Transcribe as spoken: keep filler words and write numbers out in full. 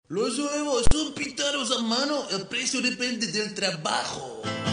Los huevos son pintados a mano, el precio depende del trabajo.